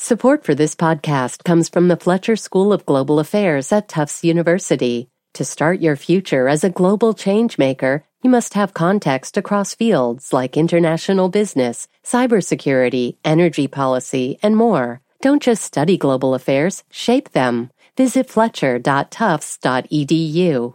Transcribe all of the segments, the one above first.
Support for this podcast comes from the Fletcher School of Global Affairs at Tufts University. To start your future as a global changemaker, you must have context across fields like international business, cybersecurity, energy policy, and more. Don't just study global affairs, shape them. Visit fletcher.tufts.edu.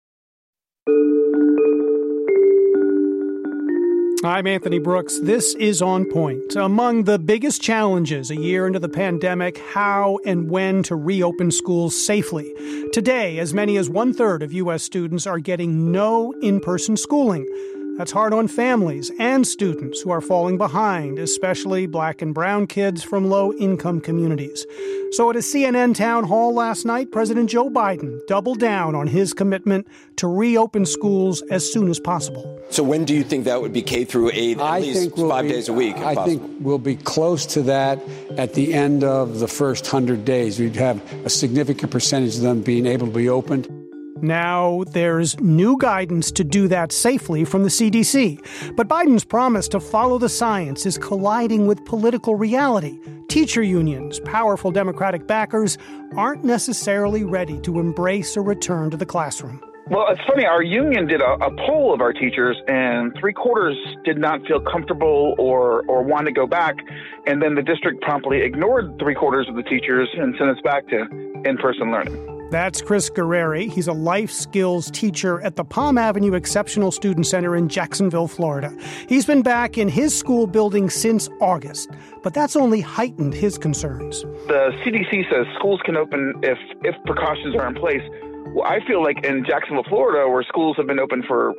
I'm Anthony Brooks. This is On Point. Among the biggest challenges a year into the pandemic, how and when to reopen schools safely. Today, as many as 1/3 of U.S. students are getting no in-person schooling. That's hard on families and students who are falling behind, especially Black and brown kids from low-income communities. So at a CNN town hall last night, President Joe Biden doubled down on his commitment to reopen schools as soon as possible. So when do you think that would be K through 8, at least 5 days a week? I think we'll be close to that at the end of the first 100 days. We'd have a significant percentage of them being able to be opened. Now there's new guidance to do that safely from the CDC. But Biden's promise to follow the science is colliding with political reality. Teacher unions, powerful Democratic backers, aren't necessarily ready to embrace a return to the classroom. Well, it's funny. Our union did a poll of our teachers, and 3/4 did not feel comfortable or want to go back. And then the district promptly ignored 3/4 of the teachers and sent us back to in-person learning. That's Chris Guerreri. He's a life skills teacher at the Palm Avenue Exceptional Student Center in Jacksonville, Florida. He's been back in his school building since August, but that's only heightened his concerns. The CDC says schools can open if precautions are in place. Well, I feel like in Jacksonville, Florida, where schools have been open for,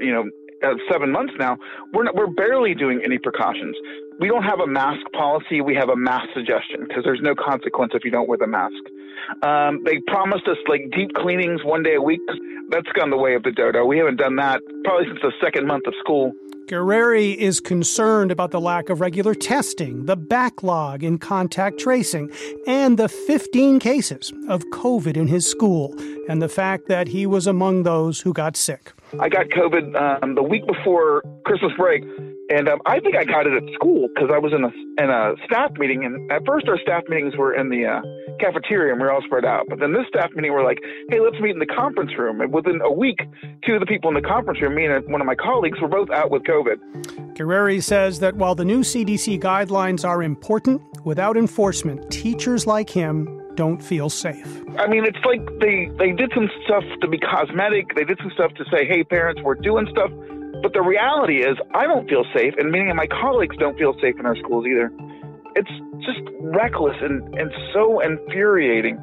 7 months now, we're barely doing any precautions. We don't have a mask policy. We have a mask suggestion because there's no consequence if you don't wear the mask. They promised us deep cleanings 1 day a week. That's gone the way of the dodo. We haven't done that probably since the second month of school. Guerreri is concerned about the lack of regular testing, the backlog in contact tracing, and the 15 cases of COVID in his school, and the fact that he was among those who got sick. I got COVID the week before Christmas break, and I think I got it at school because I was in a staff meeting. And at first, our staff meetings were in the cafeteria, and we were all spread out. But then this staff meeting, we're like, "Hey, let's meet in the conference room." And within a week, 2 of the people in the conference room, me and one of my colleagues, were both out with COVID. Guerreri says that while the new CDC guidelines are important, without enforcement, teachers like him don't feel safe. I mean, it's like they did some stuff to be cosmetic. They did some stuff to say, "Hey, parents, we're doing stuff." But the reality is I don't feel safe, and many of my colleagues don't feel safe in our schools either. It's just reckless and so infuriating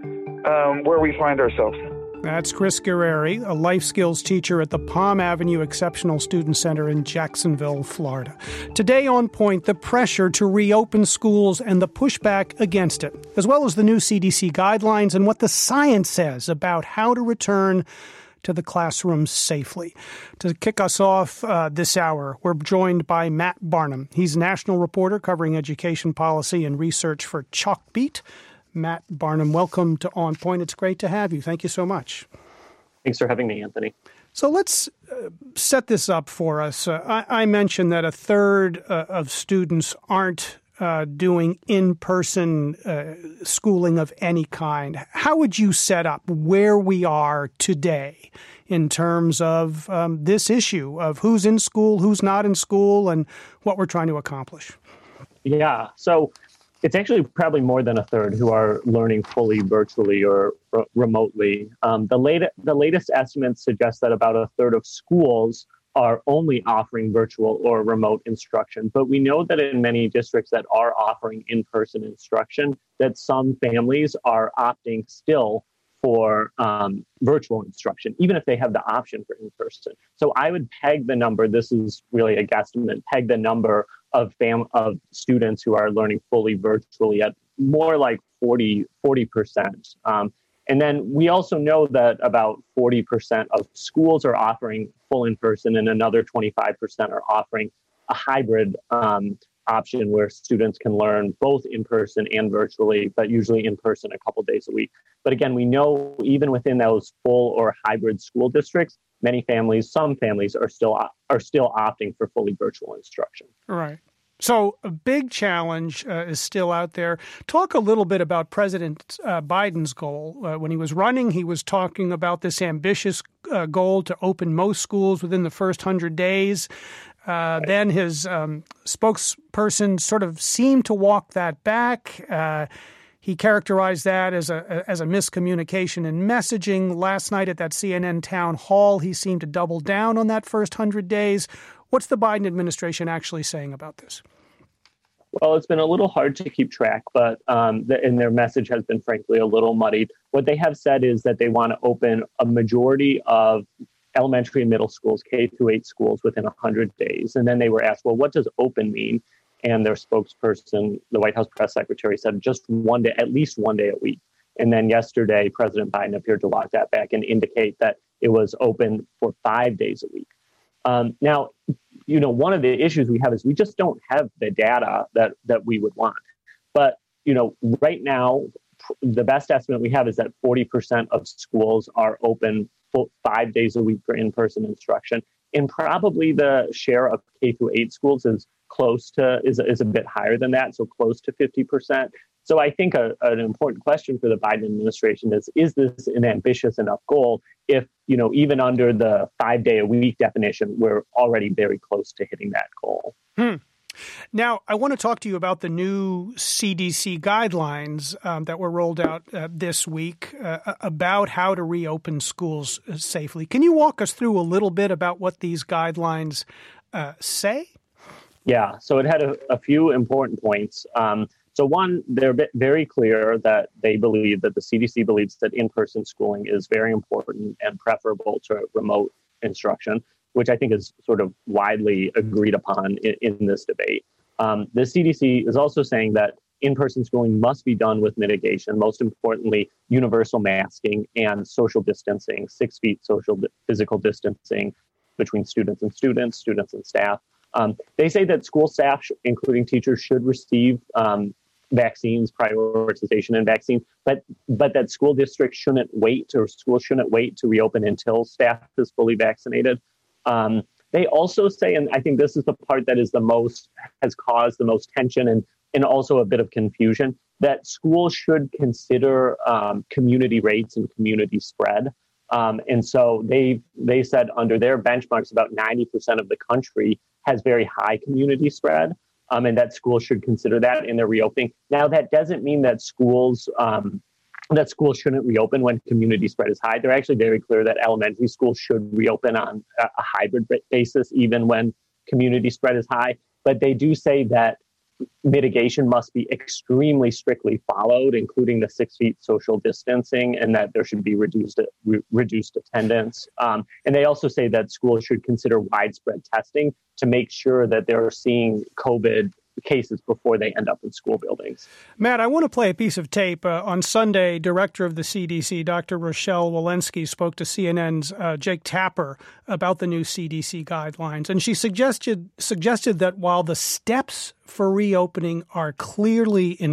where we find ourselves. That's Chris Guerreri, a life skills teacher at the Palm Avenue Exceptional Student Center in Jacksonville, Florida. Today on Point, the pressure to reopen schools and the pushback against it, as well as the new CDC guidelines and what the science says about how to return to the classroom safely. To kick us off this hour, we're joined by Matt Barnum. He's national reporter covering education policy and research for Chalkbeat. Matt Barnum, welcome to On Point. It's great to have you. Thank you so much. Thanks for having me, Anthony. So let's set this up for us. I mentioned that 1/3 of students aren't doing in-person schooling of any kind. How would you set up where we are today in terms of this issue of who's in school, who's not in school, and what we're trying to accomplish? Yeah, so it's actually probably more than 1/3 who are learning fully virtually or remotely. The latest estimates suggest that about 1/3 of schools are only offering virtual or remote instruction. But we know that in many districts that are offering in-person instruction, that some families are opting still for virtual instruction, even if they have the option for in-person. So I would peg the number, this is really a guesstimate, peg the number of students who are learning fully virtually at more like 40%. And then we also know that about 40% of schools are offering full in-person and another 25% are offering a hybrid option where students can learn both in person and virtually, but usually in person a couple days a week. But again, we know even within those full or hybrid school districts, some families are still opting for fully virtual instruction. Right. So a big challenge is still out there. Talk a little bit about President Biden's goal. When he was running, he was talking about this ambitious goal to open most schools within the first 100 days. Then his spokesperson sort of seemed to walk that back. He characterized that as a miscommunication in messaging. Last night at that CNN town hall, he seemed to double down on that first 100 days. What's the Biden administration actually saying about this? Well, it's been a little hard to keep track, but and their message has been, frankly, a little muddied. What they have said is that they want to open a majority of elementary and middle schools, K-8 schools, within 100 days. And then they were asked, well, what does open mean? And their spokesperson, the White House press secretary, said just one day, at least one day a week. And then yesterday, President Biden appeared to walk that back and indicate that it was open for 5 days a week. Now, one of the issues we have is we just don't have the data that we would want. But, right now, the best estimate we have is that 40% of schools are open 5 days a week for in-person instruction. And probably the share of K-8 schools is a bit higher than that, so close to 50%. So I think an important question for the Biden administration is this an ambitious enough goal if, even under the 5 day a week definition, we're already very close to hitting that goal. Now, I want to talk to you about the new CDC guidelines that were rolled out this week about how to reopen schools safely. Can you walk us through a little bit about what these guidelines say? Yeah, so it had a few important points. So one, they're very clear that they believe that the CDC believes that in-person schooling is very important and preferable to remote instruction, which I think is sort of widely agreed upon in this debate. The CDC is also saying that in-person schooling must be done with mitigation, most importantly, universal masking and social distancing, 6 feet physical distancing between students and staff. They say that school staff, including teachers, should receive vaccines, prioritization and vaccines, but that school districts shouldn't wait to reopen until staff is fully vaccinated. They also say, and I think this is the part that has caused the most tension and also a bit of confusion, that schools should consider community rates and community spread. And so they said under their benchmarks, about 90% of the country has very high community spread. And that schools should consider that in their reopening. Now, that doesn't mean that schools shouldn't reopen when community spread is high. They're actually very clear that elementary schools should reopen on a hybrid basis, even when community spread is high. But they do say that mitigation must be extremely strictly followed, including the 6 feet social distancing, and that there should be reduced attendance. And they also say that schools should consider widespread testing to make sure that they're seeing COVID cases before they end up in school buildings. Matt, I want to play a piece of tape. On Sunday, Director of the CDC, Dr. Rochelle Walensky, spoke to CNN's Jake Tapper about the new CDC guidelines. And she suggested that while the steps for reopening are clear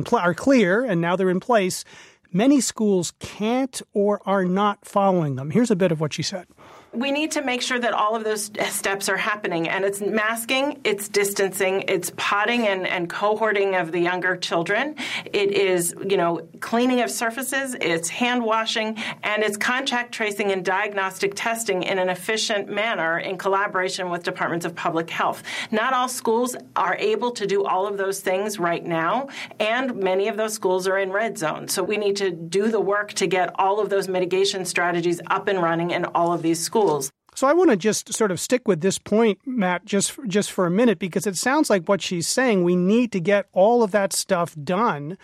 and now they're in place, many schools can't or are not following them. Here's a bit of what she said. We need to make sure that all of those steps are happening, and it's masking, it's distancing, it's potting and cohorting of the younger children. It is, cleaning of surfaces, it's hand washing, and it's contact tracing and diagnostic testing in an efficient manner in collaboration with departments of public health. Not all schools are able to do all of those things right now, and many of those schools are in red zone. So we need to do the work to get all of those mitigation strategies up and running in all of these schools. So I want to just sort of stick with this point, Matt, just for a minute, because it sounds like what she's saying, we need to get all of that stuff done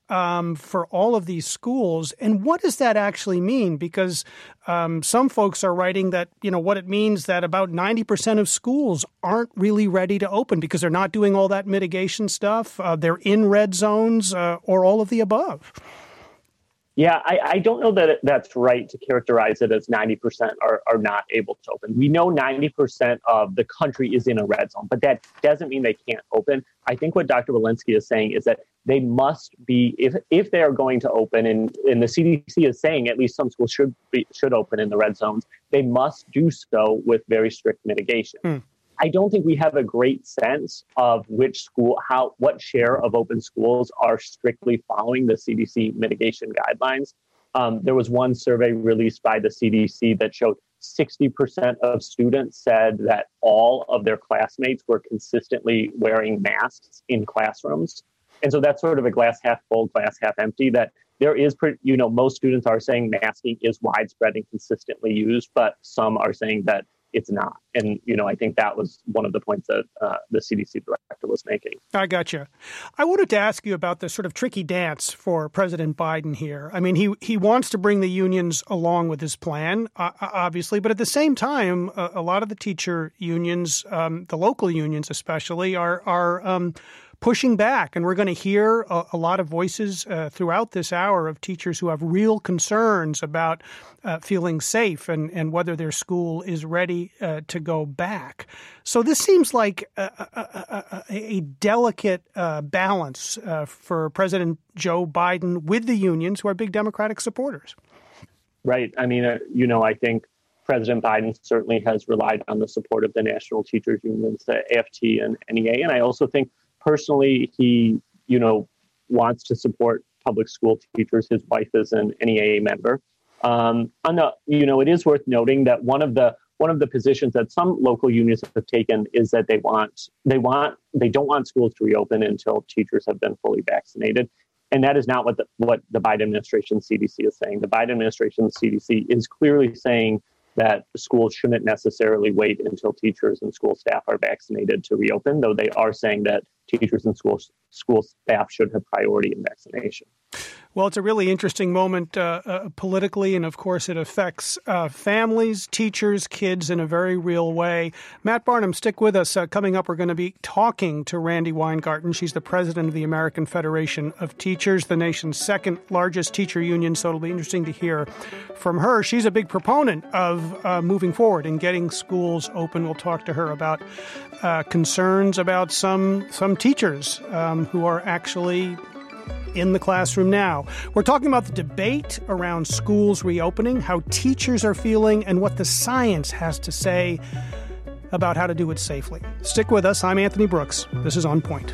for all of these schools. And what does that actually mean? Because some folks are writing that, what it means that about 90% of schools aren't really ready to open because they're not doing all that mitigation stuff. They're in red zones or all of the above. Yeah, I don't know that that's right to characterize it as 90% are not able to open. We know 90% of the country is in a red zone, but that doesn't mean they can't open. I think what Dr. Walensky is saying is that they must be, if they are going to open, and the CDC is saying at least some schools should open in the red zones, they must do so with very strict mitigation. I don't think we have a great sense of what share of open schools are strictly following the CDC mitigation guidelines. There was one survey released by the CDC that showed 60% of students said that all of their classmates were consistently wearing masks in classrooms. And so that's sort of a glass half full, glass half empty, that there is, most students are saying masking is widespread and consistently used, but some are saying that it's not. And, I think that was one of the points that the CDC director was making. I gotcha. I wanted to ask you about the sort of tricky dance for President Biden here. I mean, he wants to bring the unions along with his plan, obviously, but at the same time, a lot of the teacher unions, the local unions especially, are pushing back. And we're going to hear a lot of voices throughout this hour of teachers who have real concerns about feeling safe and whether their school is ready to go back. So this seems like a delicate balance for President Joe Biden with the unions, who are big Democratic supporters. Right. I mean, I think President Biden certainly has relied on the support of the national teachers unions, the AFT and NEA. And I also think personally, he, wants to support public school teachers. His wife is an NEA member. It is worth noting that one of the positions that some local unions have taken is that they don't want schools to reopen until teachers have been fully vaccinated. And that is not what the Biden administration CDC is saying. The Biden administration CDC is clearly saying that schools shouldn't necessarily wait until teachers and school staff are vaccinated to reopen, though they are saying that teachers and school staff should have priority in vaccination. Well, it's a really interesting moment politically, and of course it affects families, teachers, kids in a very real way. Matt Barnum, stick with us. Coming up, we're going to be talking to Randi Weingarten. She's the president of the American Federation of Teachers, the nation's second largest teacher union, so it'll be interesting to hear from her. She's a big proponent of moving forward and getting schools open. We'll talk to her about concerns about some teachers who are actually in the classroom now. We're talking about the debate around schools reopening, how teachers are feeling, and what the science has to say about how to do it safely. Stick with us. I'm Anthony Brooks. This is On Point.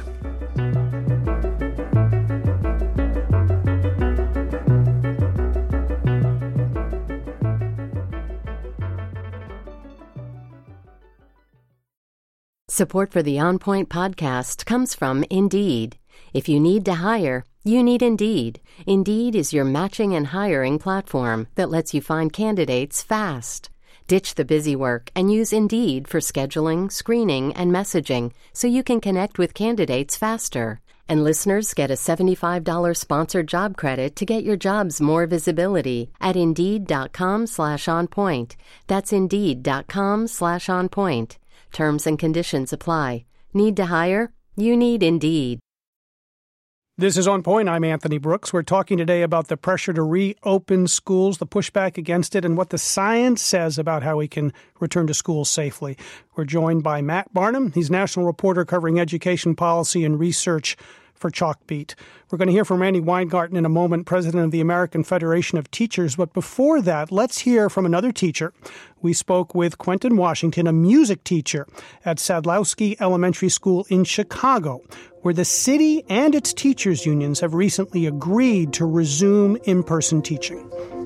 Support for the On Point podcast comes from Indeed. If you need to hire, you need Indeed. Indeed is your matching and hiring platform that lets you find candidates fast. Ditch the busy work and use Indeed for scheduling, screening, and messaging so you can connect with candidates faster. And listeners get a $75 sponsored job credit to get your jobs more visibility at Indeed.com/onpoint. That's Indeed.com/onpoint. Terms and conditions apply. Need to hire? You need Indeed. This is On Point. I'm Anthony Brooks. We're talking today about the pressure to reopen schools, the pushback against it, and what the science says about how we can return to schools safely. We're joined by Matt Barnum. He's national reporter covering education policy and research for Chalkbeat. We're going to hear from Randi Weingarten in a moment, president of the American Federation of Teachers. But before that, let's hear from another teacher. We spoke with Quentin Washington, a music teacher at Sadlowski Elementary School in Chicago, where the city and its teachers' unions have recently agreed to resume in-person teaching.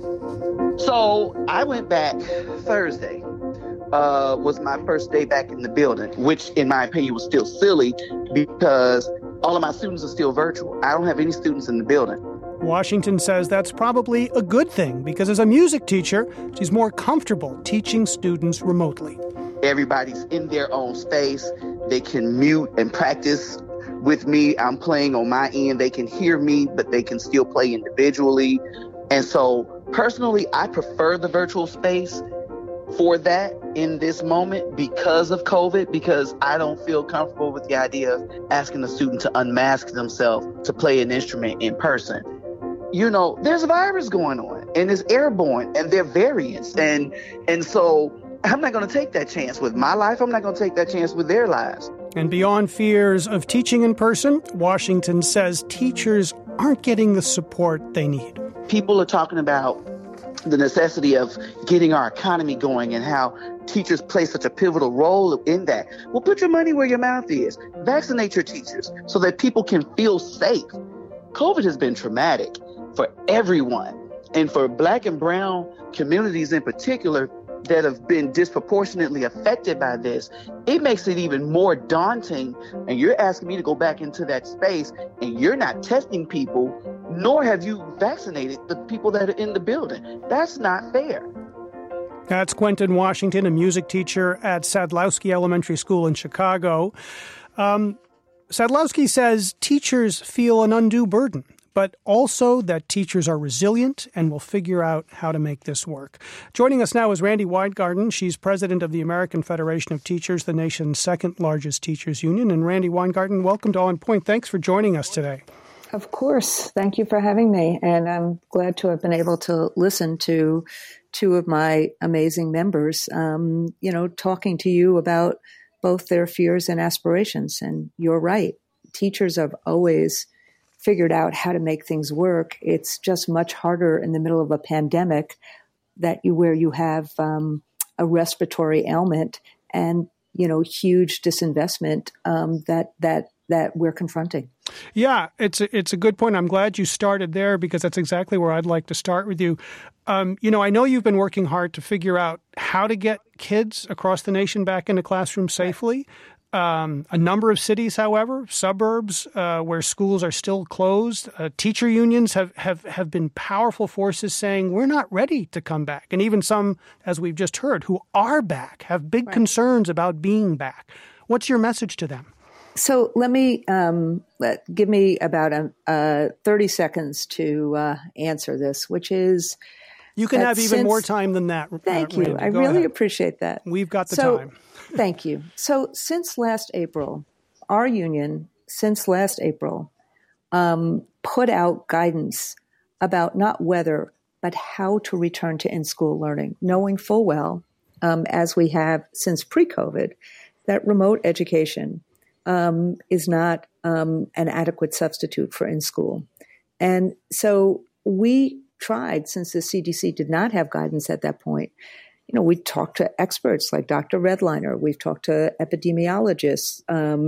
So I went back Thursday. Was my first day back in the building, which in my opinion was still silly because all of my students are still virtual. I don't have any students in the building. Washington says that's probably a good thing because as a music teacher, she's more comfortable teaching students remotely. Everybody's in their own space. They can mute and practice with me. I'm playing on my end. They can hear me, but they can still play individually. And so personally, I prefer the virtual space for that in this moment because of COVID, because I don't feel comfortable with the idea of asking a student to unmask themselves to play an instrument in person. There's a virus going on and it's airborne and there are variants. And so I'm not going to take that chance with my life. I'm not going to take that chance with their lives. And beyond fears of teaching in person, Washington says teachers aren't getting the support they need. People are talking about the necessity of getting our economy going and how teachers play such a pivotal role in that. Well, put your money where your mouth is. Vaccinate your teachers so that people can feel safe. COVID has been traumatic for everyone, and for Black and brown communities in particular that have been disproportionately affected by this. It makes it even more daunting. And you're asking me to go back into that space, and you're not testing people, nor have you vaccinated the people that are in the building. That's not fair. That's Quentin Washington, a music teacher at Sadlowski Elementary School in Chicago. Sadlowski says teachers feel an undue burden, but also that teachers are resilient and will figure out how to make this work. Joining us now is Randi Weingarten. She's president of the American Federation of Teachers, the nation's second largest teachers union. And Randi Weingarten, welcome to On Point. Thanks for joining us today. Of course. Thank you for having me. And I'm glad to have been able to listen to two of my amazing members, talking to you about both their fears and aspirations. And you're right. Teachers have always figured out how to make things work. It's just much harder in the middle of a pandemic where you have a respiratory ailment and, huge disinvestment that we're confronting. Yeah, it's a good point. I'm glad you started there because that's exactly where I'd like to start with you. I know you've been working hard to figure out how to get kids across the nation back into classrooms safely. A number of cities, however, suburbs where schools are still closed, teacher unions have been powerful forces saying we're not ready to come back. And even some, as we've just heard, who are back have big concerns about being back. What's your message to them? So let me give me about 30 seconds to answer this, which is you can have even more time than that. Thank you. Randi. I really appreciate that. We've got the time. Thank you. So since last April, our union, put out guidance about not whether, but how to return to in-school learning, knowing full well, as we have since pre-COVID, that remote education is not an adequate substitute for in-school. And so we tried, since the CDC did not have guidance at that point, we talked to experts like Dr. Redliner. We've talked to epidemiologists.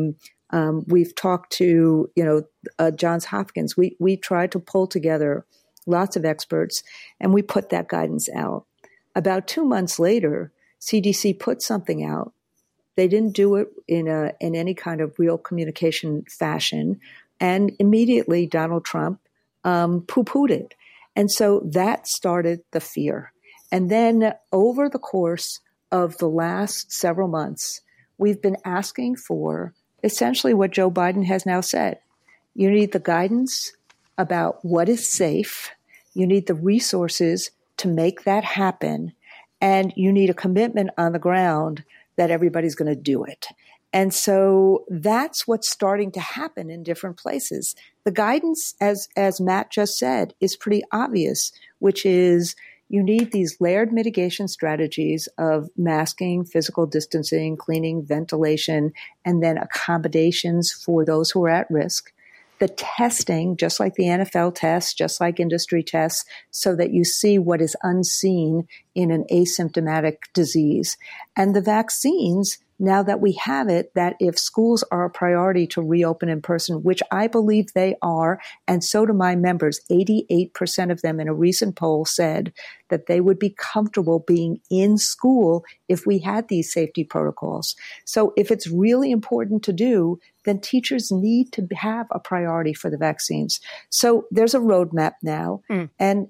We've talked to, Johns Hopkins. We tried to pull together lots of experts, and we put that guidance out. About 2 months later, CDC put something out. They didn't do it in any kind of real communication fashion, and immediately Donald Trump poo-pooed it. And so that started the fear. And then over the course of the last several months, we've been asking for essentially what Joe Biden has now said. You need the guidance about what is safe. You need the resources to make that happen. And you need a commitment on the ground that everybody's going to do it. And so that's what's starting to happen in different places. The guidance, as Matt just said, is pretty obvious, which is you need these layered mitigation strategies of masking, physical distancing, cleaning, ventilation, and then accommodations for those who are at risk. The testing, just like the NFL tests, just like industry tests, so that you see what is unseen in an asymptomatic disease. And the vaccines, now that we have it, that if schools are a priority to reopen in person, which I believe they are, and so do my members, 88% of them in a recent poll said that they would be comfortable being in school if we had these safety protocols. So if it's really important to do, then teachers need to have a priority for the vaccines. So there's a roadmap now, and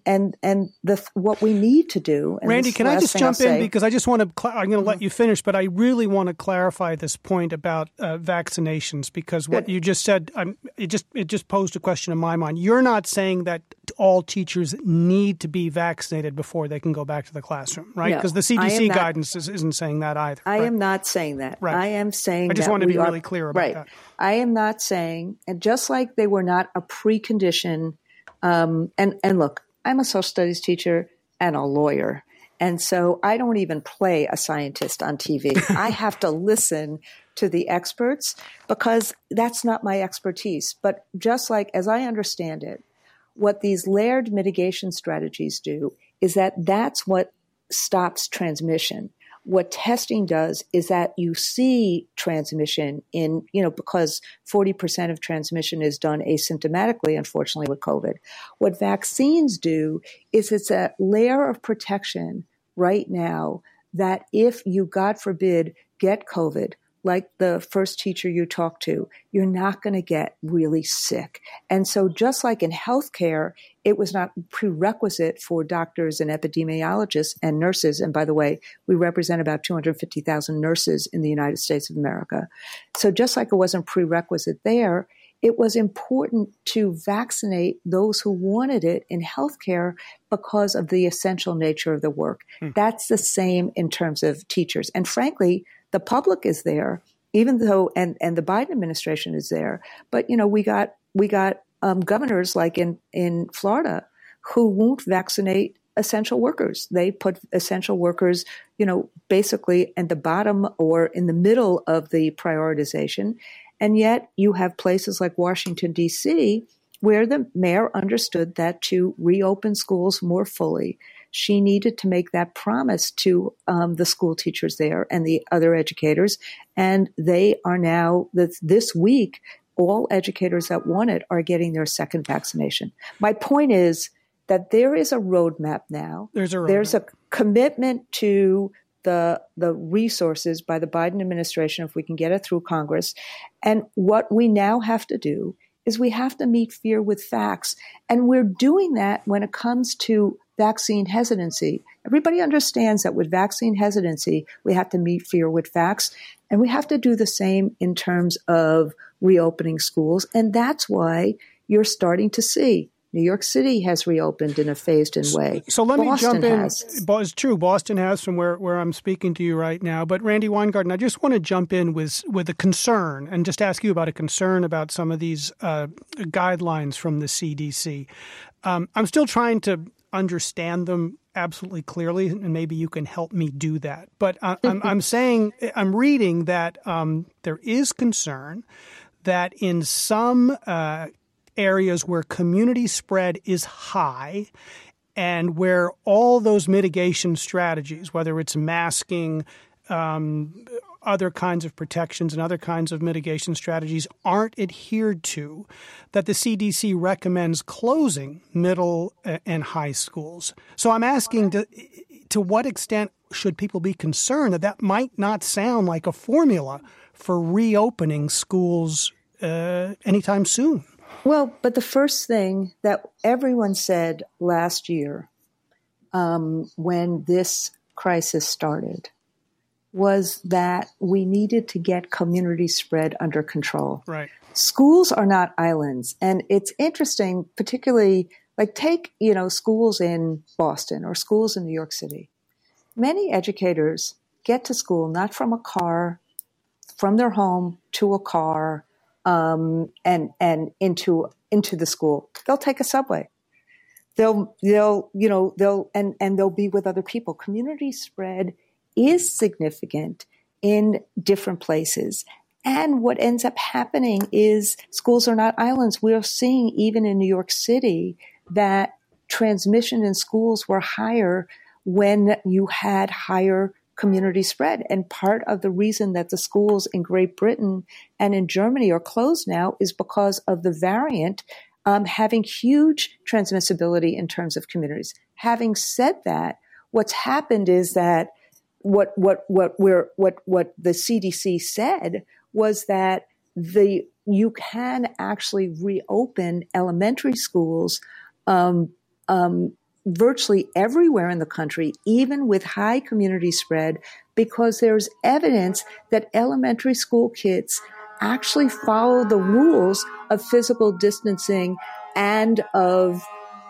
what we need to do. And Randi, can I just jump in because I just want to? I'm going to let you finish, but I really want to clarify this point about vaccinations because what you just said, it just posed a question in my mind. You're not saying that all teachers need to be vaccinated before they can go back to the classroom, right? Because the CDC guidance isn't saying that either. I am not saying that. Right. I am saying I just want to be really clear about that. I am not saying, and just like they were not a precondition, and look, I'm a social studies teacher and a lawyer, and so I don't even play a scientist on TV. I have to listen to the experts because that's not my expertise. But just like, as I understand it, what these layered mitigation strategies do is that's what stops transmission. What testing does is that you see transmission because 40% of transmission is done asymptomatically, unfortunately, with COVID. What vaccines do is it's a layer of protection right now that if you, God forbid, get COVID, like the first teacher you talked to, you're not going to get really sick. And so just like in healthcare, it was not prerequisite for doctors and epidemiologists and nurses. And by the way, we represent about 250,000 nurses in the United States of America. So just like it wasn't prerequisite there, it was important to vaccinate those who wanted it in healthcare because of the essential nature of the work. That's the same in terms of teachers. And frankly, the public is there, even though, and the Biden administration is there. But, we got governors like in Florida who won't vaccinate essential workers. They put essential workers, basically at the bottom or in the middle of the prioritization. And yet you have places like Washington, D.C., where the mayor understood that to reopen schools more fully, she needed to make that promise to the school teachers there and the other educators. And they are now, this week, all educators that want it are getting their second vaccination. My point is that there is a roadmap now. There's a commitment to the resources by the Biden administration, if we can get it through Congress. And what we now have to do is we have to meet fear with facts. And we're doing that when it comes to vaccine hesitancy. Everybody understands that with vaccine hesitancy, we have to meet fear with facts. And we have to do the same in terms of reopening schools. And that's why you're starting to see New York City has reopened in a phased-in way. So let me jump in. It's true. Boston has from where I'm speaking to you right now. But Randi Weingarten, I just want to jump in with a concern and just ask you about a concern about some of these guidelines from the CDC. I'm still trying to understand them absolutely clearly, and maybe you can help me do that. But I'm reading that there is concern that in some areas where community spread is high and where all those mitigation strategies, whether it's masking, other kinds of protections and other kinds of mitigation strategies aren't adhered to, that the CDC recommends closing middle and high schools. So I'm asking to what extent should people be concerned that might not sound like a formula for reopening schools anytime soon? Well, but the first thing that everyone said last year when this crisis started was that we needed to get community spread under control. Right. Schools are not islands. And it's interesting, particularly like take, schools in Boston or schools in New York City. Many educators get to school not from a car, from their home to a car, and into the school. They'll take a subway. They'll be with other people. Community spread is significant in different places. And what ends up happening is schools are not islands. We're seeing even in New York City that transmission in schools were higher when you had higher community spread. And part of the reason that the schools in Great Britain and in Germany are closed now is because of the variant having huge transmissibility in terms of communities. Having said that, what's happened is that what the CDC said was that you can actually reopen elementary schools virtually everywhere in the country, even with high community spread, because there's evidence that elementary school kids actually follow the rules of physical distancing and of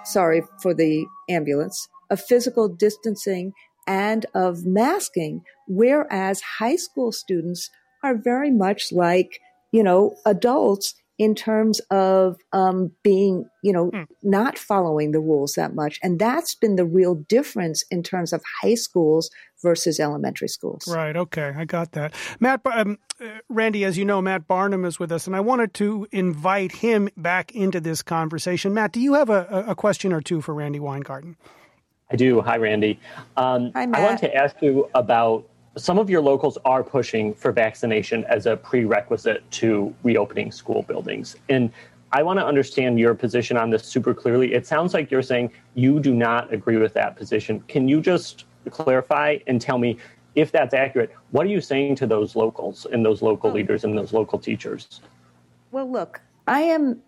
physical distancing and of masking, whereas high school students are very much like, adults in terms of being, not following the rules that much. And that's been the real difference in terms of high schools versus elementary schools. Right. Okay. I got that. Randy, as you know, Matt Barnum is with us, and I wanted to invite him back into this conversation. Matt, do you have a question or two for Randy Weingarten? I do. Hi, Randy. Hi, Matt. I wanted to ask you about some of your locals are pushing for vaccination as a prerequisite to reopening school buildings. And I want to understand your position on this super clearly. It sounds like you're saying you do not agree with that position. Can you just clarify and tell me if that's accurate? What are you saying to those locals and those local leaders and those local teachers? Well, look, I am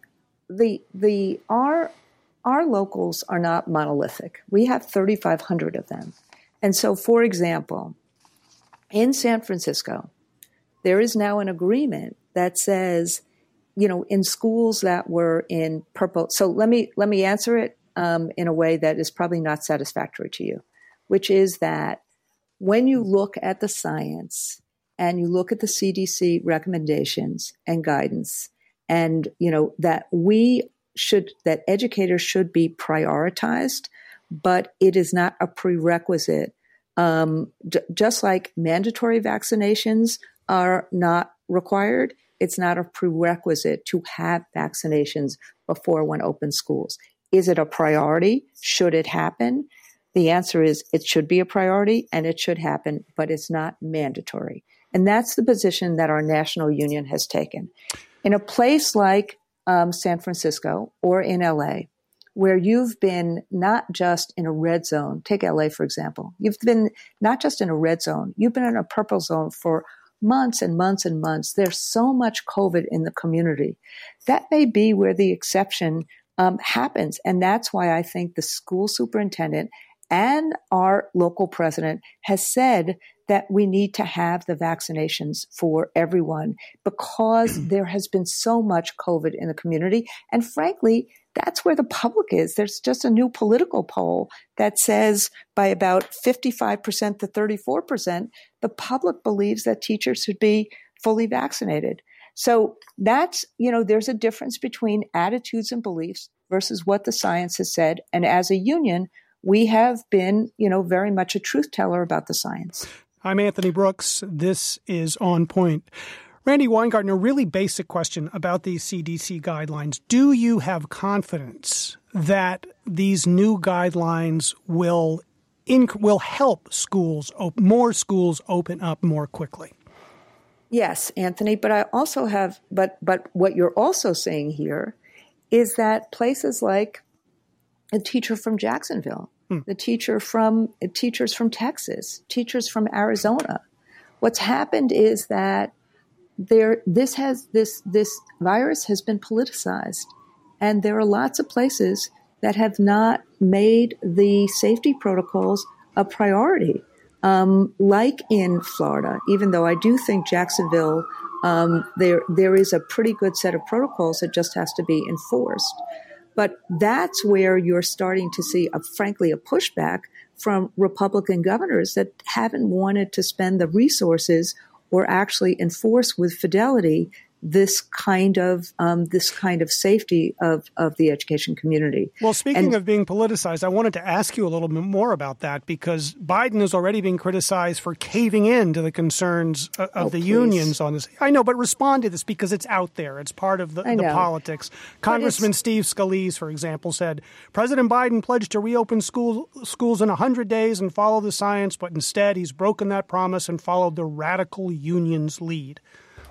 our locals are not monolithic. We have 3,500 of them. And so, for example, in San Francisco, there is now an agreement that says, in schools that were in purple. So let me answer it in a way that is probably not satisfactory to you, which is that when you look at the science and you look at the CDC recommendations and guidance, and that educators should be prioritized, but it is not a prerequisite. Just like mandatory vaccinations are not required, it's not a prerequisite to have vaccinations before one opens schools. Is it a priority? Should it happen? The answer is it should be a priority and it should happen, but it's not mandatory. And that's the position that our national union has taken. In a place like San Francisco or in LA, where you've been not just in a red zone, take LA, for example. You've been not just in a red zone, you've been in a purple zone for months and months and months. There's so much COVID in the community. That may be where the exception happens. And that's why I think the school superintendent and our local president has said that we need to have the vaccinations for everyone because there has been so much COVID in the community. And frankly, that's where the public is. There's just a new political poll that says by about 55% to 34%, the public believes that teachers should be fully vaccinated. So that's, there's a difference between attitudes and beliefs versus what the science has said. And as a union, we have been, very much a truth teller about the science. I'm Anthony Brooks. This is On Point. Randy Weingarten, a really basic question about these CDC guidelines. Do you have confidence that these new guidelines will help more schools open up more quickly? Yes, Anthony, but I also have, but what you're also saying here is that places like a teacher from Jacksonville, the teachers from Texas, teachers from Arizona, what's happened is that this virus has been politicized, and there are lots of places that have not made the safety protocols a priority, like in Florida. Even though I do think Jacksonville, there is a pretty good set of protocols that just has to be enforced. But that's where you're starting to see, frankly, a pushback from Republican governors that haven't wanted to spend the resources or actually enforce with fidelity this kind of safety of the education community. Well, speaking of being politicized, I wanted to ask you a little bit more about that because Biden is already being criticized for caving in to the concerns of the unions on this. I know, but respond to this because it's out there. It's part of the politics. Congressman Steve Scalise, for example, said, President Biden pledged to reopen schools in 100 days and follow the science, but instead he's broken that promise and followed the radical union's lead.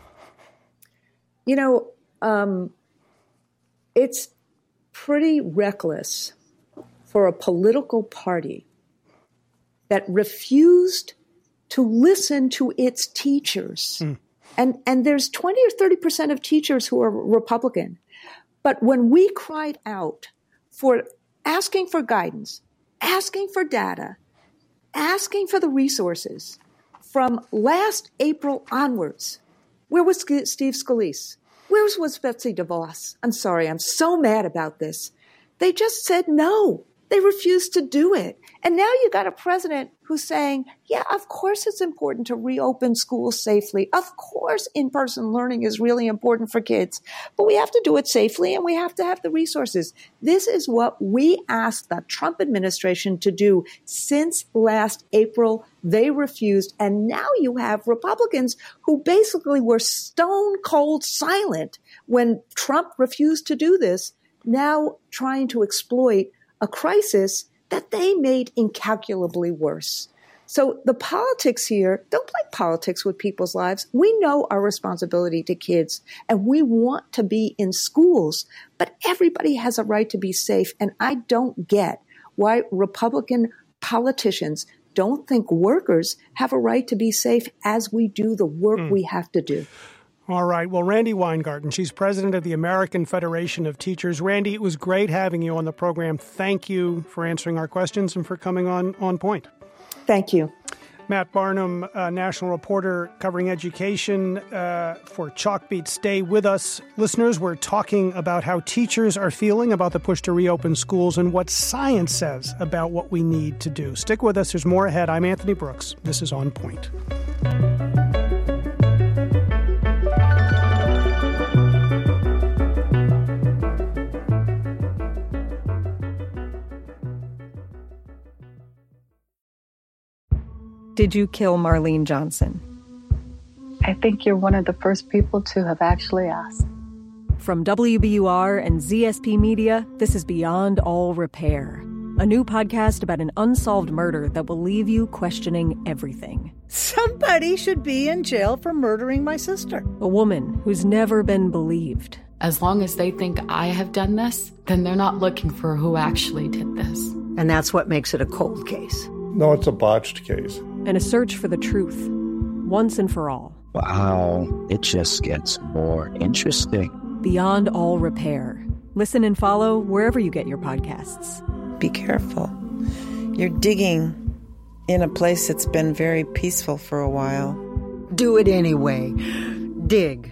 It's pretty reckless for a political party that refused to listen to its teachers. And there's 20 or 30% of teachers who are Republican. But when we cried out for asking for guidance, asking for data, asking for the resources from last April onwards, where was Steve Scalise? Where was Betsy DeVos? I'm sorry, I'm so mad about this. They just said no. They refused to do it. And now you got a president who's saying, yeah, of course it's important to reopen schools safely. Of course in-person learning is really important for kids, but we have to do it safely and we have to have the resources. This is what we asked the Trump administration to do since last April. They refused. And now you have Republicans who basically were stone cold silent when Trump refused to do this, now trying to exploit a crisis that they made incalculably worse. So the politics here, don't play politics with people's lives. We know our responsibility to kids and we want to be in schools, but everybody has a right to be safe. And I don't get why Republican politicians don't think workers have a right to be safe as we do the work we have to do. All right. Well, Randi Weingarten, she's president of the American Federation of Teachers. Randi, it was great having you on the program. Thank you for answering our questions and for coming on Point. Thank you. Matt Barnum, national reporter covering education for Chalkbeat. Stay with us. Listeners, we're talking about how teachers are feeling about the push to reopen schools and what science says about what we need to do. Stick with us. There's more ahead. I'm Anthony Brooks. This is On Point. Did you kill Marlene Johnson? I think you're one of the first people to have actually asked. From WBUR and ZSP Media, this is Beyond All Repair, a new podcast about an unsolved murder that will leave you questioning everything. Somebody should be in jail for murdering my sister. A woman who's never been believed. As long as they think I have done this, then they're not looking for who actually did this. And that's what makes it a cold case. No, it's a botched case. And a search for the truth, once and for all. Wow, it just gets more interesting. Beyond All Repair. Listen and follow wherever you get your podcasts. Be careful. You're digging in a place that's been very peaceful for a while. Do it anyway. Dig.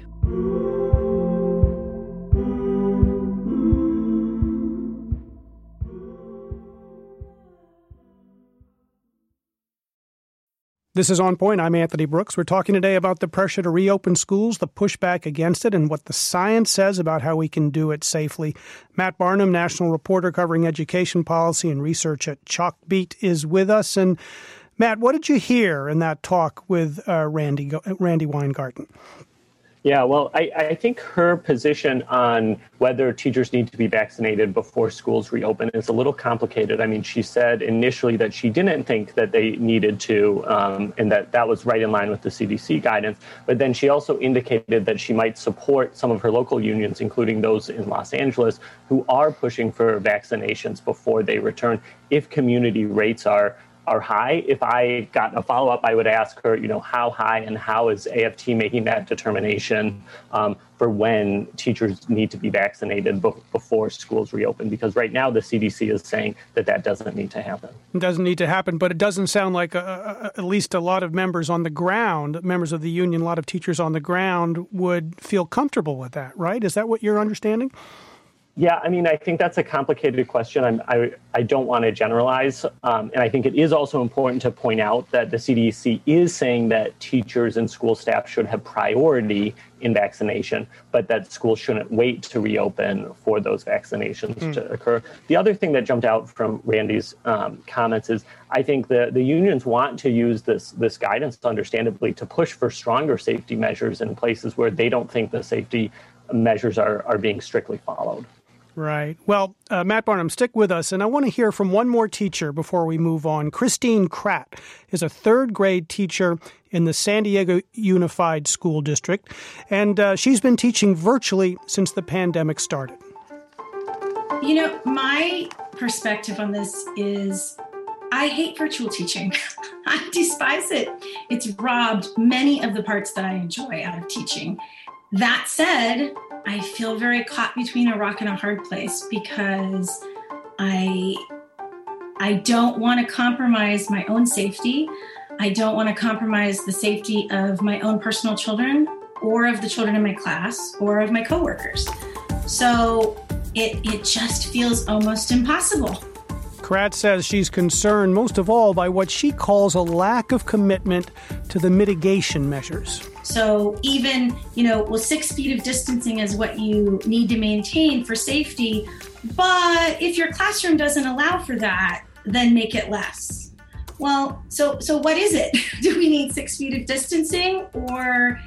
This is On Point. I'm Anthony Brooks. We're talking today about the pressure to reopen schools, the pushback against it, and what the science says about how we can do it safely. Matt Barnum, national reporter covering education policy and research at Chalkbeat, is with us. And Matt, what did you hear in that talk with Randi Weingarten? Yeah, well, I think her position on whether teachers need to be vaccinated before schools reopen is a little complicated. I mean, she said initially that she didn't think that they needed to, and that was right in line with the CDC guidance. But then she also indicated that she might support some of her local unions, including those in Los Angeles, who are pushing for vaccinations before they return if community rates are high. If I got a follow-up, I would ask her, how high and how is AFT making that determination for when teachers need to be vaccinated before schools reopen? Because right now the CDC is saying that doesn't need to happen. It doesn't need to happen, but it doesn't sound like at least a lot of members on the ground, members of the union, a lot of teachers on the ground would feel comfortable with that, right? Is that what you're understanding? Yeah, I mean, I think that's a complicated question. I don't want to generalize. And I think it is also important to point out that the CDC is saying that teachers and school staff should have priority in vaccination, but that schools shouldn't wait to reopen for those vaccinations to occur. The other thing that jumped out from Randi's comments is I think the unions want to use this guidance, understandably, to push for stronger safety measures in places where they don't think the safety measures are being strictly followed. Right. Well, Matt Barnum, stick with us. And I want to hear from one more teacher before we move on. Christine Kratt is a third grade teacher in the San Diego Unified School District. And she's been teaching virtually since the pandemic started. My perspective on this is I hate virtual teaching. I despise it. It's robbed many of the parts that I enjoy out of teaching. That said, I feel very caught between a rock and a hard place because I don't want to compromise my own safety. I don't want to compromise the safety of my own personal children or of the children in my class or of my coworkers. So it just feels almost impossible. Kratz says she's concerned most of all by what she calls a lack of commitment to the mitigation measures. So even, 6 feet of distancing is what you need to maintain for safety. But if your classroom doesn't allow for that, then make it less. Well, so what is it? Do we need 6 feet of distancing, or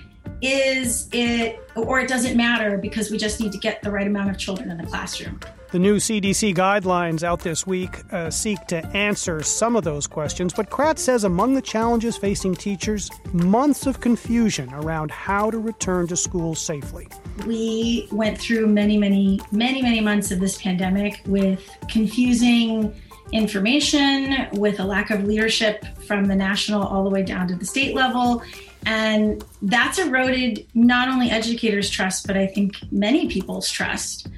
it doesn't matter because we just need to get the right amount of children in the classroom? The new CDC guidelines out this week seek to answer some of those questions, but Kratz says among the challenges facing teachers, months of confusion around how to return to school safely. We went through many months of this pandemic with confusing information, with a lack of leadership from the national all the way down to the state level. And that's eroded not only educators' trust, but I think many people's trust.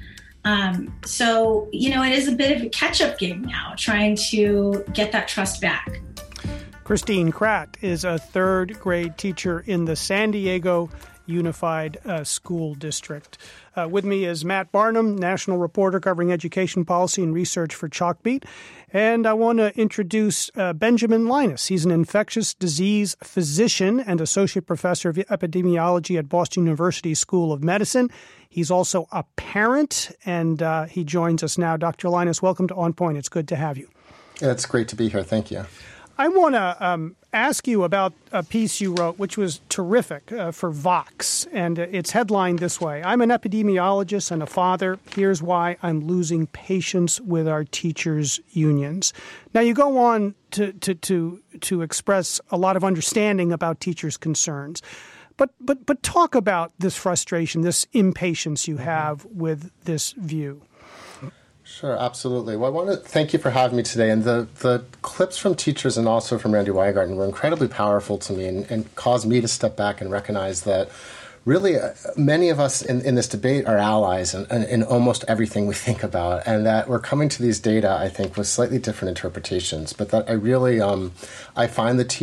So, it is a bit of a catch-up game now, trying to get that trust back. Christine Kratt is a third grade teacher in the San Diego Unified School District. With me is Matt Barnum, national reporter covering education policy and research for Chalkbeat. And I want to introduce Benjamin Linus. He's an infectious disease physician and associate professor of epidemiology at Boston University School of Medicine. He's also a parent, and he joins us now. Dr. Linus, welcome to On Point. It's good to have you. Yeah, it's great to be here. Thank you. I want to ask you about a piece you wrote, which was terrific for Vox, and it's headlined this way: "I'm an epidemiologist and a father. Here's why I'm losing patience with our teachers' unions." Now, you go on to express a lot of understanding about teachers' concerns, but talk about this frustration, this impatience you have with this view. Sure, absolutely. Well, I want to thank you for having me today. And the clips from teachers and also from Randi Weingarten were incredibly powerful to me and caused me to step back and recognize that really many of us in this debate are allies in almost everything we think about, and that we're coming to these data, I think, with slightly different interpretations. But that I really, I find the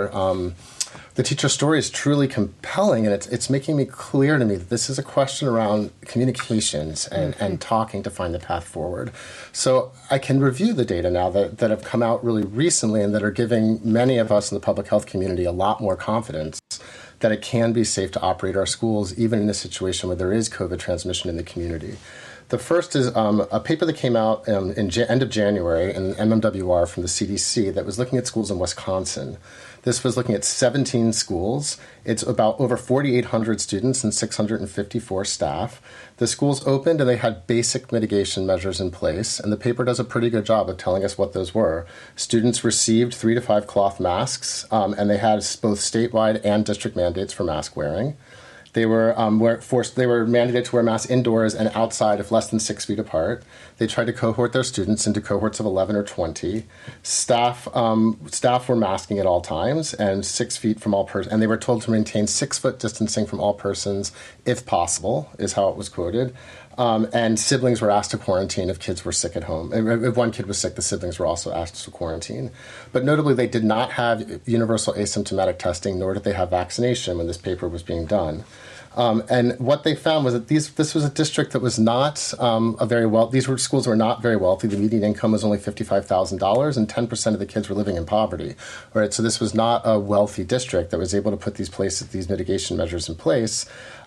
teacher story is truly compelling, and it's making me clear to me that this is a question around communications and talking to find the path forward. So I can review the data now that have come out really recently and that are giving many of us in the public health community a lot more confidence that it can be safe to operate our schools, even in a situation where there is COVID transmission in the community. The first is a paper that came out in end of January in MMWR from the CDC that was looking at schools in Wisconsin. This was looking at 17 schools. It's about over 4,800 students and 654 staff. The schools opened and they had basic mitigation measures in place, and the paper does a pretty good job of telling us what those were. Students received 3 to 5 cloth masks, and they had both statewide and district mandates for mask wearing. They were mandated to wear masks indoors and outside if less than 6 feet apart. They tried to cohort their students into cohorts of 11 or 20. Staff were masking at all times and 6 feet from all persons. And they were told to maintain 6 foot distancing from all persons if possible, is how it was quoted. And siblings were asked to quarantine if kids were sick at home. If one kid was sick, the siblings were also asked to quarantine. But notably, they did not have universal asymptomatic testing, nor did they have vaccination when this paper was being done. And what they found was that this was a district that was not these were schools that were not very wealthy. The median income was only $55,000, and 10% of the kids were living in poverty. Right, so this was not a wealthy district that was able to put these mitigation measures in place.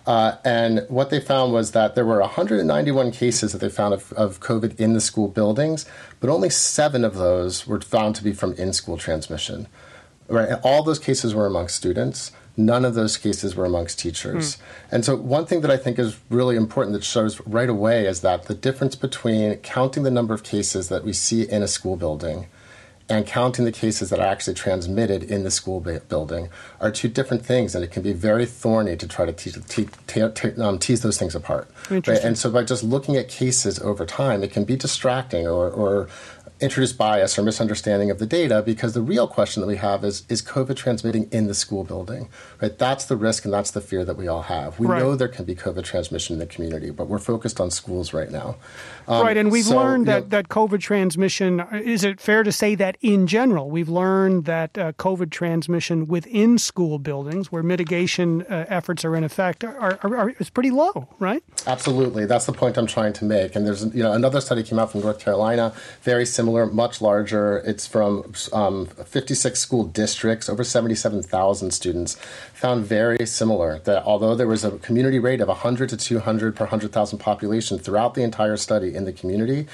And what they found was that there were 191 cases that they found of COVID in the school buildings, but only 7 of those were found to be from in-school transmission. Right, and all those cases were amongst students. None of those cases were amongst teachers. And so one thing that I think is really important that shows right away is that the difference between counting the number of cases that we see in a school building and counting the cases that are actually transmitted in the school building are two different things, and it can be very thorny to try to tease those things apart. Right? And so by just looking at cases over time, it can be distracting or introduce bias or misunderstanding of the data, because the real question that we have is COVID transmitting in the school building? Right? That's the risk and that's the fear that we all have. We know there can be COVID transmission in the community, but we're focused on schools right now. Right, and we've learned that COVID transmission, is it fair to say that in general, we've learned that COVID transmission within school buildings where mitigation efforts are in effect is pretty low, right? Absolutely. That's the point I'm trying to make. And there's another study came out from North Carolina, very similar similar, much larger. It's from 56 school districts, over 77,000 students, found very similar that although there was a community rate of 100 to 200 per 100,000 population throughout the entire study in the community,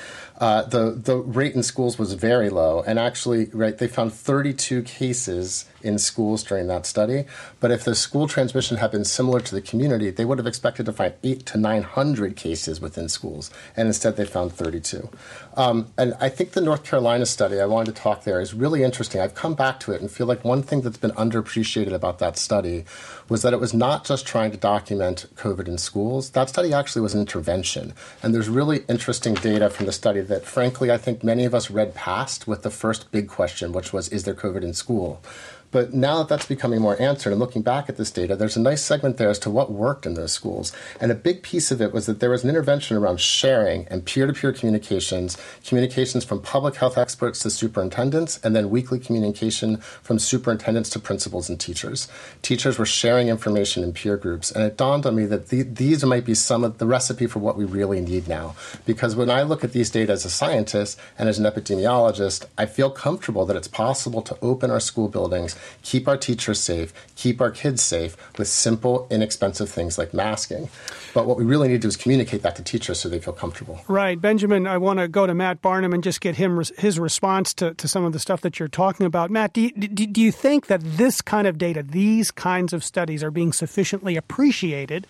the rate in schools was very low. And actually, right, they found 32 cases in schools during that study. But if the school transmission had been similar to the community, they would have expected to find 800 to 900 cases within schools. And instead, they found 32. And I think the North Carolina study, I wanted to talk there, is really interesting. I've come back to it and feel like one thing that's been underappreciated about that study was that it was not just trying to document COVID in schools. That study actually was an intervention. And there's really interesting data from the study that, frankly, I think many of us read past with the first big question, which was, is there COVID in school? But now that that's becoming more answered and looking back at this data, there's a nice segment there as to what worked in those schools. And a big piece of it was that there was an intervention around sharing and peer-to-peer communications from public health experts to superintendents, and then weekly communication from superintendents to principals and teachers. Teachers were sharing information in peer groups. And it dawned on me that these might be some of the recipe for what we really need now. Because when I look at these data as a scientist and as an epidemiologist, I feel comfortable that it's possible to open our school buildings, keep our teachers safe, keep our kids safe with simple, inexpensive things like masking. But what we really need to do is communicate that to teachers so they feel comfortable. Right. Benjamin, I want to go to Matt Barnum and just get his response to some of the stuff that you're talking about. Matt, do you think that this kind of data, these kinds of studies are being sufficiently appreciated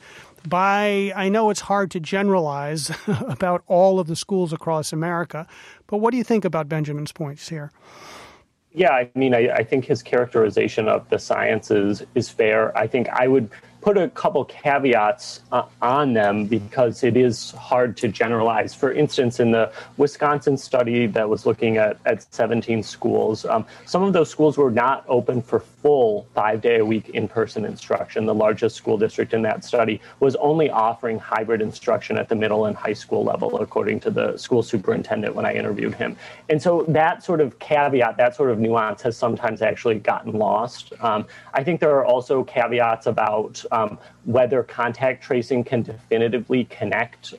by, I know it's hard to generalize about all of the schools across America, but what do you think about Benjamin's points here? Yeah, I mean, I think his characterization of the sciences is fair. I think I would put a couple caveats on them because it is hard to generalize. For instance, in the Wisconsin study that was looking at 17 schools, some of those schools were not open for full 5-day-a-week in-person instruction. The largest school district in that study was only offering hybrid instruction at the middle and high school level, according to the school superintendent when I interviewed him. And so that sort of caveat, that sort of nuance has sometimes actually gotten lost. I think there are also caveats about whether contact tracing can definitively connect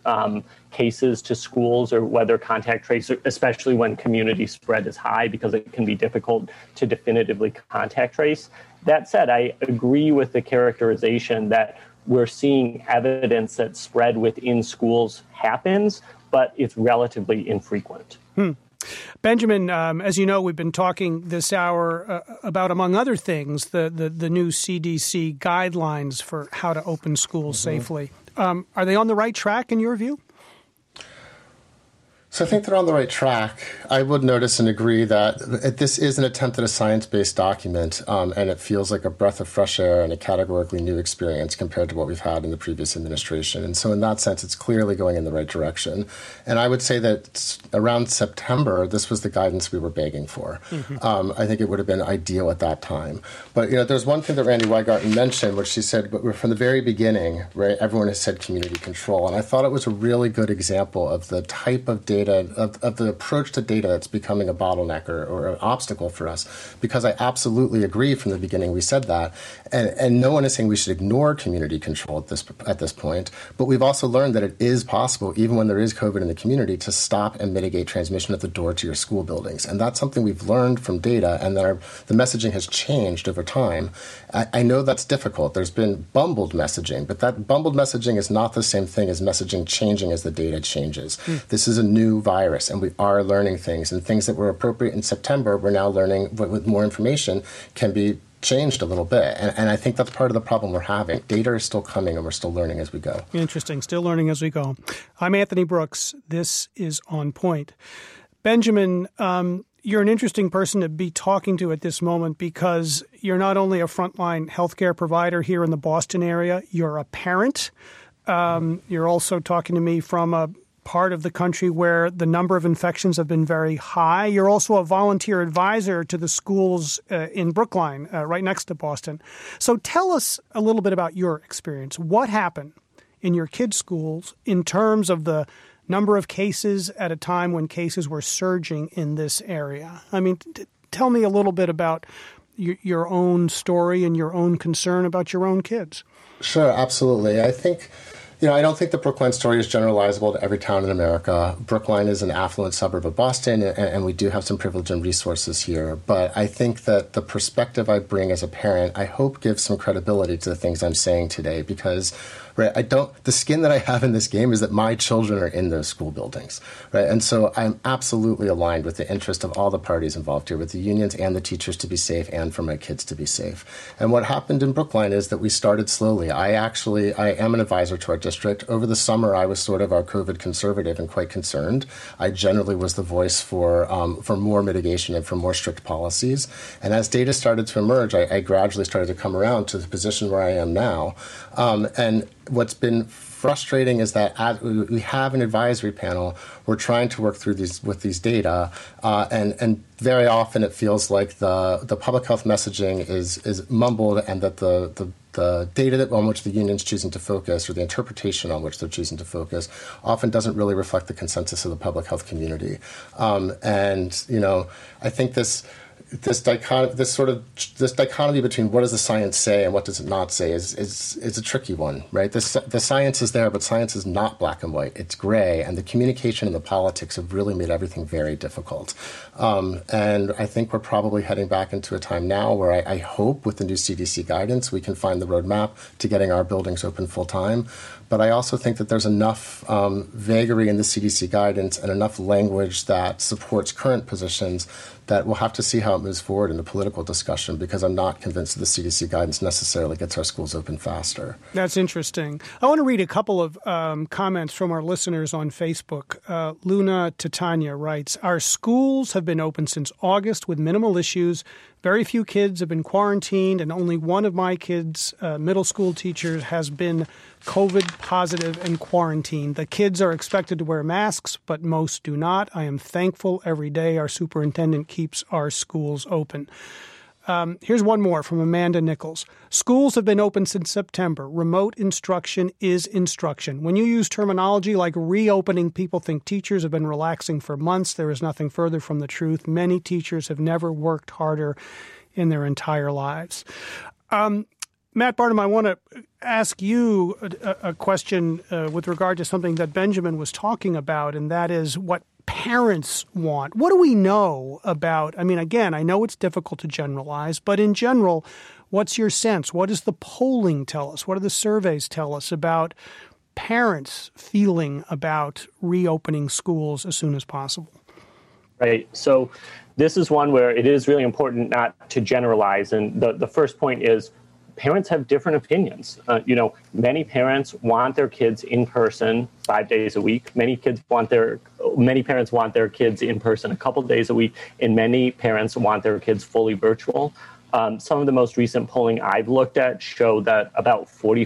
cases to schools, or whether contact tracing, especially when community spread is high, because it can be difficult to definitively contact trace. That said, I agree with the characterization that we're seeing evidence that spread within schools happens, but it's relatively infrequent. Benjamin, as you know, we've been talking this hour about, among other things, the new CDC guidelines for how to open schools safely. Are they on the right track in your view? So I think they're on the right track. I would notice and agree that this is an attempt at a science-based document, and it feels like a breath of fresh air and a categorically new experience compared to what we've had in the previous administration. And so in that sense, it's clearly going in the right direction. And I would say that around September, this was the guidance we were begging for. I think it would have been ideal at that time. But, there's one thing that Randi Weingarten mentioned, which she said, but from the very beginning, right, everyone has said community control. And I thought it was a really good example of the type of data, of the approach to data that's becoming a bottleneck or an obstacle for us, because I absolutely agree from the beginning we said that. And no one is saying we should ignore community control at this point, but we've also learned that it is possible, even when there is COVID in the community, to stop and mitigate transmission at the door to your school buildings. And that's something we've learned from data, and that the messaging has changed over time. I know that's difficult. There's been bumbled messaging, but that bumbled messaging is not the same thing as messaging changing as the data changes. This is a new virus, and we are learning things, and things that were appropriate in September, we're now learning with more information can be changed a little bit. And I think that's part of the problem we're having. Data is still coming, and we're still learning as we go. Interesting. Still learning as we go. I'm Anthony Brooks. This is On Point. Benjamin, you're an interesting person to be talking to at this moment, because you're not only a frontline healthcare provider here in the Boston area, you're a parent. You're also talking to me from a part of the country where the number of infections have been very high. You're also a volunteer advisor to the schools in Brookline, right next to Boston. So tell us a little bit about your experience. What happened in your kids' schools in terms of the number of cases at a time when cases were surging in this area? I mean, tell me a little bit about your own story and your own concern about your own kids. Sure, absolutely. I think I don't think the Brookline story is generalizable to every town in America. Brookline is an affluent suburb of Boston, and we do have some privilege and resources here. But I think that the perspective I bring as a parent, I hope gives some credibility to the things I'm saying today, because right, the skin that I have in this game is that my children are in those school buildings, right? And so I'm absolutely aligned with the interest of all the parties involved here, with the unions and the teachers to be safe and for my kids to be safe. And what happened in Brookline is that we started slowly. I am an advisor to our district. Over the summer, I was sort of our COVID conservative and quite concerned. I generally was the voice for more mitigation and for more strict policies. And as data started to emerge, I gradually started to come around to the position where I am now. And what's been frustrating is that as we have an advisory panel, we're trying to work through these data, and very often it feels like the public health messaging is mumbled, and that the data on which the union's choosing to focus, or the interpretation on which they're choosing to focus, often doesn't really reflect the consensus of the public health community. I think this dichotomy between what does the science say and what does it not say is a tricky one, right? The science is there, but science is not black and white. It's gray, and the communication and the politics have really made everything very difficult. And I think we're probably heading back into a time now where I hope with the new CDC guidance we can find the roadmap to getting our buildings open full time. But I also think that there's enough vagary in the CDC guidance and enough language that supports current positions that we'll have to see how it moves forward in the political discussion, because I'm not convinced that the CDC guidance necessarily gets our schools open faster. That's interesting. I want to read a couple of comments from our listeners on Facebook. Luna Titania writes, "Our schools have been open since August with minimal issues. Very few kids have been quarantined, and only one of my kids' middle school teachers has been COVID positive and quarantined. The kids are expected to wear masks, but most do not. I am thankful every day our superintendent keeps our schools open." Here's one more from Amanda Nichols. "Schools have been open since September. Remote instruction is instruction. When you use terminology like reopening, people think teachers have been relaxing for months. There is nothing further from the truth. Many teachers have never worked harder in their entire lives." Matt Barnum, I want to ask you a question with regard to something that Benjamin was talking about, and that is what parents want. What do we know about, again, I know it's difficult to generalize, but in general, what's your sense? What does the polling tell us? What do the surveys tell us about parents feeling about reopening schools as soon as possible? Right. So this is one where it is really important not to generalize. And the first point is, parents have different opinions. Many parents want their kids in person 5 days a week. Many parents want their kids in person a couple days a week, and many parents want their kids fully virtual. Some of the most recent polling I've looked at show that about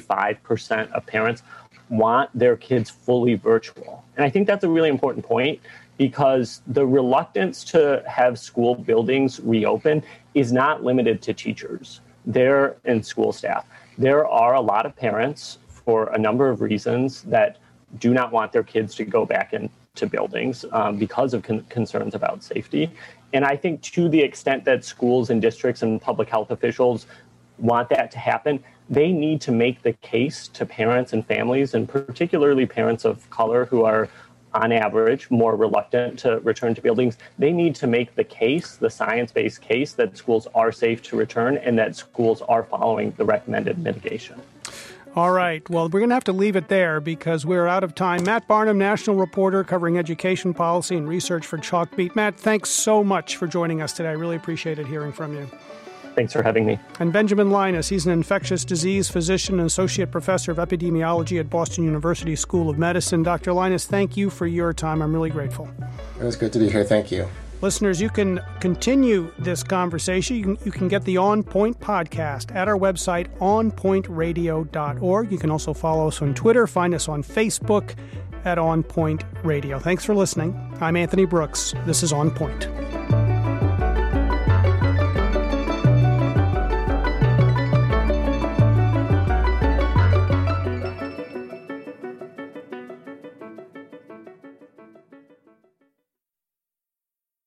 45% of parents want their kids fully virtual. And I think that's a really important point, because the reluctance to have school buildings reopen is not limited to teachers and school staff. There are a lot of parents, for a number of reasons, that do not want their kids to go back into buildings because of concerns about safety. And I think to the extent that schools and districts and public health officials want that to happen, they need to make the case to parents and families, and particularly parents of color who are on average more reluctant to return to buildings. They need to make the case, the science-based case, that schools are safe to return and that schools are following the recommended mitigation. All right. Well, we're going to have to leave it there because we're out of time. Matt Barnum, national reporter covering education policy and research for Chalkbeat. Matt, thanks so much for joining us today. I really appreciated hearing from you. Thanks for having me. And Benjamin Linus, he's an infectious disease physician and associate professor of epidemiology at Boston University School of Medicine. Dr. Linus, thank you for your time. I'm really grateful. It was good to be here. Thank you. Listeners, you can continue this conversation. You can get the On Point podcast at our website, onpointradio.org. You can also follow us on Twitter. Find us on Facebook at On Point Radio. Thanks for listening. I'm Anthony Brooks. This is On Point.